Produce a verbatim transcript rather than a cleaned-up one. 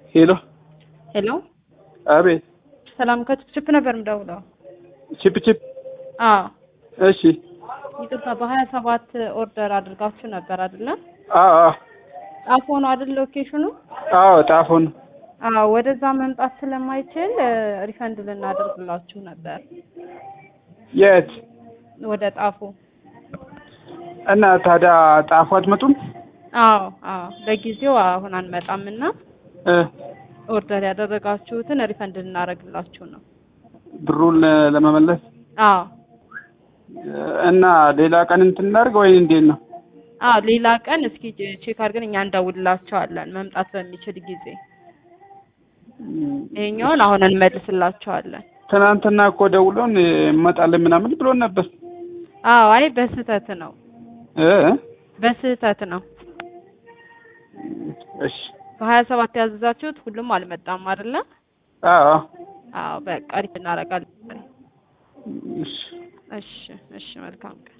ሄሎ ሄሎ አቤት ሰላም ከችፕ ነበር ምደውለው ቺፕ ቺፕ አዎ እሺ ይቅርታ በሀያ ሰባት ኦርደር አድርጋችሁ ነበር አይደለ አዎ አዎ ጣፎ ነው አይደል ሎኬሽኑ አዎ ጣፎ ነው አዎ ወደዛ መምጣት ስለማይችል ሪፈንድ ልናደርግላችሁ ነበር የት ወደ ጣፎ እና ታዲያ ጣፎ አትመጡም አዎ አዎ ለጊዜው አሁን አንመጣምና እ ኦርደር ያደረጋችሁትን ሪፈንድ ልናደርግላችሁ ነው ብሩን ለመመለስ አዎ እና ሌላ ቀን እንትን እናድርግ ወይ እንዴት ነው አዎ ሌላ ቀን እስኪ ቼክ አድርገን እኛ እንደውልላችኋለን መምጣት በሚችል ጊዜ ይሄኛውን አሁን እንመልስላችኋለን ትናንትና እኮ ደውሎን እንመጣለን ምናምን ብሎን ነበር አዎ አይ በስህተት ነው እ በስህተት ነው እሺ በሀያ ሰባት ያዘዛችሁት ሁሉም አልመጣም አይደለ አዎ አዎ በቃ ሪፈንድ እናደርጋለን እሺ እሺ እሺ መልካም